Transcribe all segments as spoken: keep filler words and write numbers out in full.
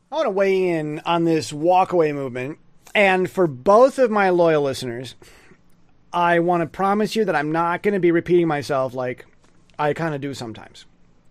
I want to weigh in on this walkaway movement. And for both of my loyal listeners, I want to promise you that I'm not going to be repeating myself like I kind of do sometimes.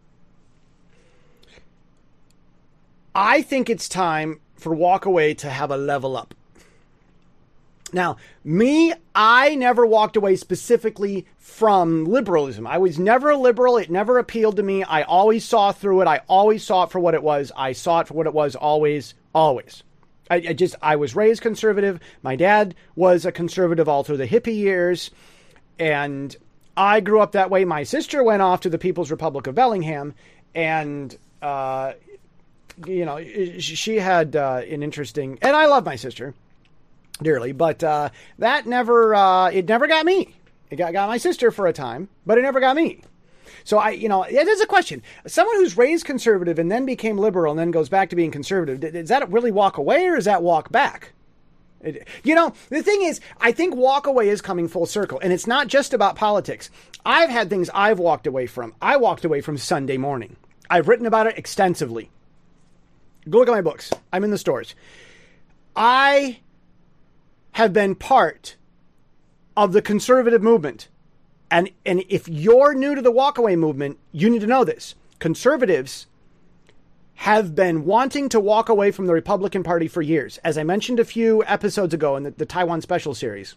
I think it's time for walkaway to have a level up. Now, me, I never walked away specifically from liberalism. I was never a liberal. It never appealed to me. I always saw through it. I always saw it for what it was. I saw it for what it was always, always. I, I just, I was raised conservative. My dad was a conservative all through the hippie years. And I grew up that way. My sister went off to the People's Republic of Bellingham. And, uh, you know, she had uh, an interesting, and I love my sister dearly, but uh, that never, uh, it never got me. It got, got my sister for a time, but it never got me. So I, you know, it is a question. Someone who's raised conservative and then became liberal and then goes back to being conservative, does that really walk away or is that walk back? It, you know, the thing is, I think walk away is coming full circle, and it's not just about politics. I've had things I've walked away from. I walked away from Sunday morning. I've written about it extensively. Go look at my books. I'm in the stores. I have been part of the conservative movement. And, and if you're new to the walkaway movement, you need to know this. Conservatives have been wanting to walk away from the Republican Party for years. As I mentioned a few episodes ago in the, the Taiwan Special series,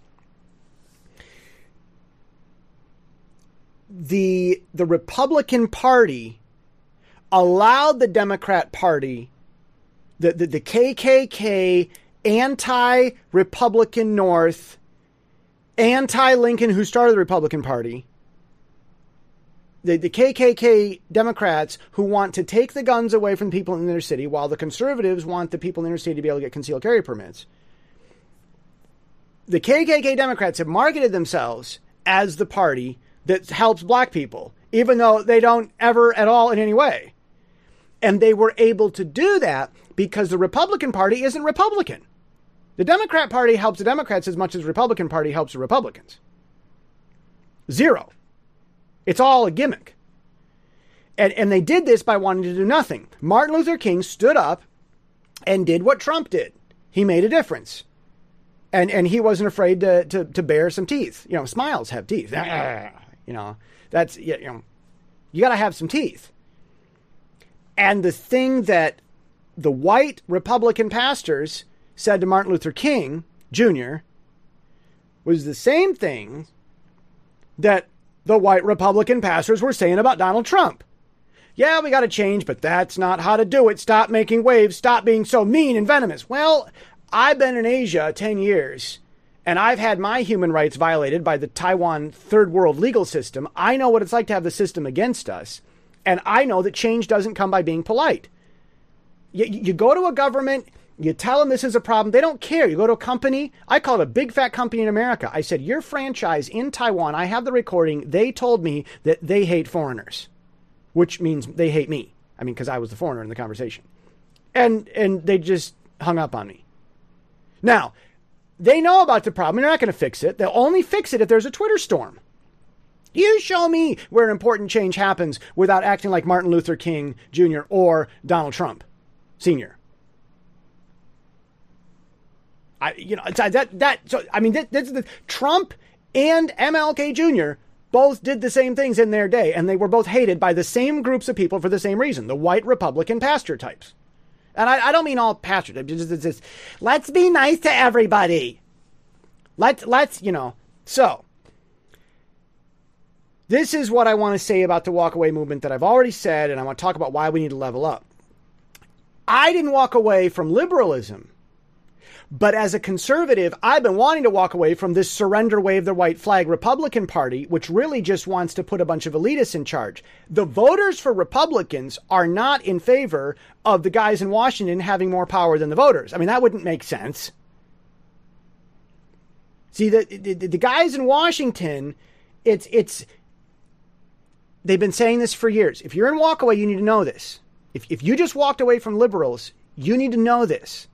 the, the Republican Party allowed the Democrat Party, the, the, the K K K, anti-Republican North, anti-Lincoln, who started the Republican Party, the, the K K K Democrats who want to take the guns away from people in the inner city, while the conservatives want the people in the inner city to be able to get concealed carry permits. The K K K Democrats have marketed themselves as the party that helps black people, even though they don't ever at all in any way. And they were able to do that because the Republican Party isn't Republican. The Democrat Party helps the Democrats as much as the Republican Party helps the Republicans. Zero. It's all a gimmick. And, and they did this by wanting to do nothing. Martin Luther King stood up and did what Trump did. He made a difference. And and he wasn't afraid to, to, to bare some teeth. You know, smiles have teeth. You know, that's, you know, you got to have some teeth. And the thing that the white Republican pastors said to Martin Luther King Junior was the same thing that the white Republican pastors were saying about Donald Trump. Yeah, we got to change, but that's not how to do it. Stop making waves. Stop being so mean and venomous. Well, I've been in Asia ten years, and I've had my human rights violated by the Taiwan third world legal system. I know what it's like to have the system against us, and I know that change doesn't come by being polite. You, you go to a government, you tell them this is a problem. They don't care. You go to a company. I call it a big fat company in America. I said, your franchise in Taiwan, I have the recording. They told me that they hate foreigners, which means they hate me. I mean, because I was the foreigner in the conversation. And and they just hung up on me. Now, they know about the problem. They're not going to fix it. They'll only fix it if there's a Twitter storm. You show me where an important change happens without acting like Martin Luther King Junior or Donald Trump Senior I, you know, that, that, so, I mean, that, that's the Trump and M L K Junior both did the same things in their day, and they were both hated by the same groups of people for the same reason, the white Republican pastor types. And I, I don't mean all pastors. It's just, it's just, let's be nice to everybody. Let's, let's, you know, so this is what I want to say about the walkaway movement that I've already said, and I want to talk about why we need to level up. I didn't walk away from liberalism. But as a conservative, I've been wanting to walk away from this surrender wave the white flag Republican Party, which really just wants to put a bunch of elitists in charge. The voters for Republicans are not in favor of the guys in Washington having more power than the voters. I mean, that wouldn't make sense. See, the, the, the guys in Washington, it's, it's, they've been saying this for years. If you're in walkaway, you need to know this. If, if you just walked away from liberals, you need to know this.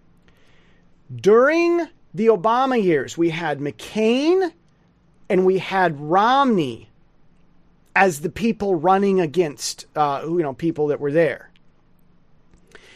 During the Obama years, we had McCain and we had Romney as the people running against, uh, you know, people that were there.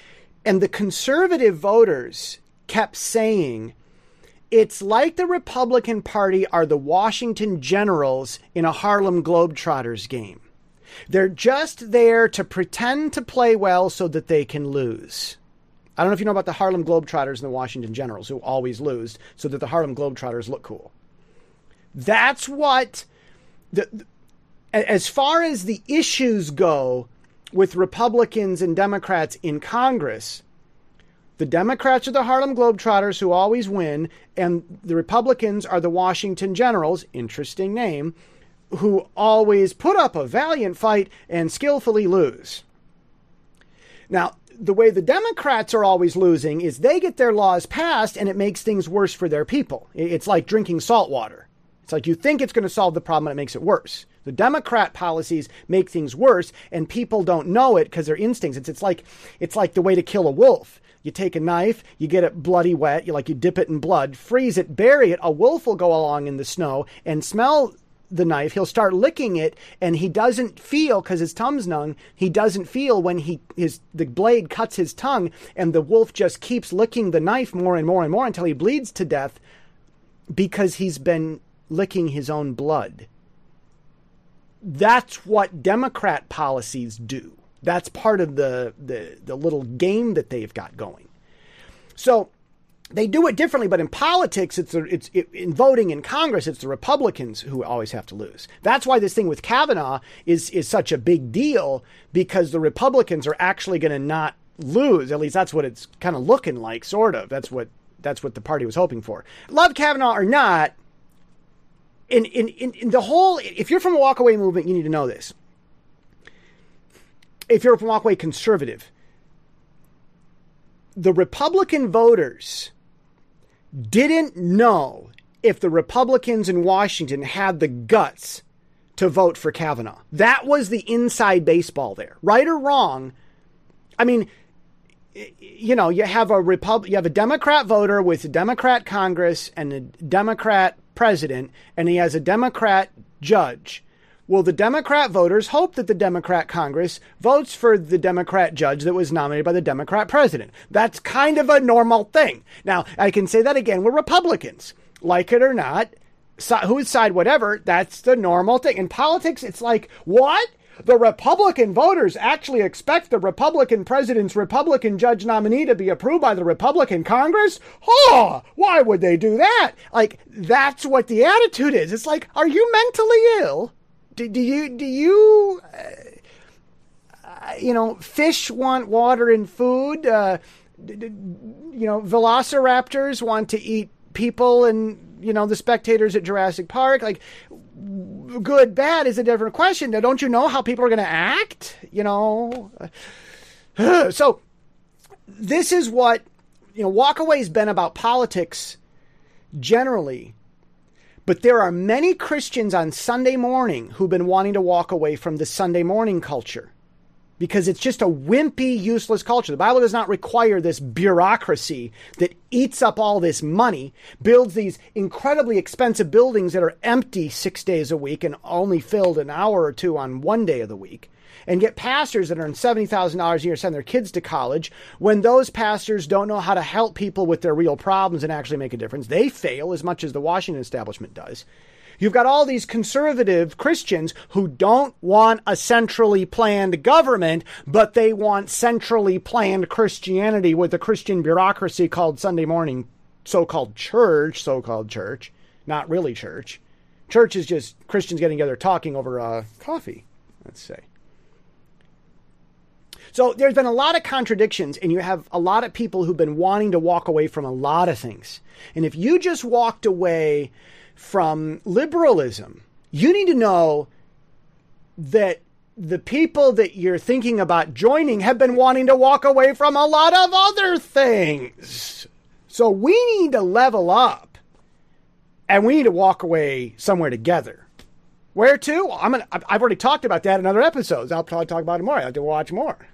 And the conservative voters kept saying, it's like the Republican Party are the Washington Generals in a Harlem Globetrotters game. They're just there to pretend to play well so that they can lose. I don't know if you know about the Harlem Globetrotters and the Washington Generals, who always lose so that the Harlem Globetrotters look cool. That's what, the, as far as the issues go with Republicans and Democrats in Congress, the Democrats are the Harlem Globetrotters who always win, and the Republicans are the Washington Generals, interesting name, who always put up a valiant fight and skillfully lose. Now, the way the Democrats are always losing is they get their laws passed and it makes things worse for their people. It's like drinking salt water. It's like you think it's going to solve the problem and it makes it worse. The Democrat policies make things worse and people don't know it because their instincts. It's, it's like it's like the way to kill a wolf. You take a knife, you get it bloody wet, you like you dip it in blood, freeze it, bury it. A wolf will go along in the snow and smell the knife. He'll start licking it, and he doesn't feel, because his tongue's numb, he doesn't feel when he his the blade cuts his tongue, and the wolf just keeps licking the knife more and more and more until he bleeds to death because he's been licking his own blood. That's what Democrat policies do. That's part of the the, the little game that they've got going. So they do it differently, but in politics, it's it's it, in voting in Congress, it's the Republicans who always have to lose. That's why this thing with Kavanaugh is is such a big deal, because the Republicans are actually going to not lose. At least that's what it's kind of looking like, sort of. That's what that's what the party was hoping for. Love Kavanaugh or not, in in in, in the whole, if you're from a walkaway movement, you need to know this. If you're from a walkaway conservative, the Republican voters didn't know if the Republicans in Washington had the guts to vote for Kavanaugh. That was the inside baseball there. Right or wrong, I mean, you know, you have a Repub- you have a Democrat voter with a Democrat Congress and a Democrat president, and he has a Democrat judge. Well, the Democrat voters hope that the Democrat Congress votes for the Democrat judge that was nominated by the Democrat president. That's kind of a normal thing. Now, I can say that again, we're Republicans. Like it or not, so, whose side, whatever, that's the normal thing. In politics, it's like, what? The Republican voters actually expect the Republican president's Republican judge nominee to be approved by the Republican Congress? Oh, why would they do that? Like, that's what the attitude is. It's like, are you mentally ill? Do, do you, do you, uh, you know, fish want water and food? Uh, d- d- you know, velociraptors want to eat people and, you know, the spectators at Jurassic Park. Like, good, bad is a different question. Now, don't you know how people are going to act? You know? So this is what, you know, Walkaway's been about politics generally. But there are many Christians on Sunday morning who've been wanting to walk away from the Sunday morning culture because it's just a wimpy, useless culture. The Bible does not require this bureaucracy that eats up all this money, builds these incredibly expensive buildings that are empty six days a week and only filled an hour or two on one day of the week, and get pastors that earn seventy thousand dollars a year to send their kids to college when those pastors don't know how to help people with their real problems and actually make a difference. They fail as much as the Washington establishment does. You've got all these conservative Christians who don't want a centrally planned government, but they want centrally planned Christianity with a Christian bureaucracy called Sunday morning so-called church, so-called church, not really church. Church is just Christians getting together talking over uh, coffee, let's say. So there's been a lot of contradictions, and you have a lot of people who've been wanting to walk away from a lot of things. And if you just walked away from liberalism, you need to know that the people that you're thinking about joining have been wanting to walk away from a lot of other things. So we need to level up, and we need to walk away somewhere together. Where to? I'm gonna, I've already talked about that in other episodes. I'll probably talk about it more. I have to watch more.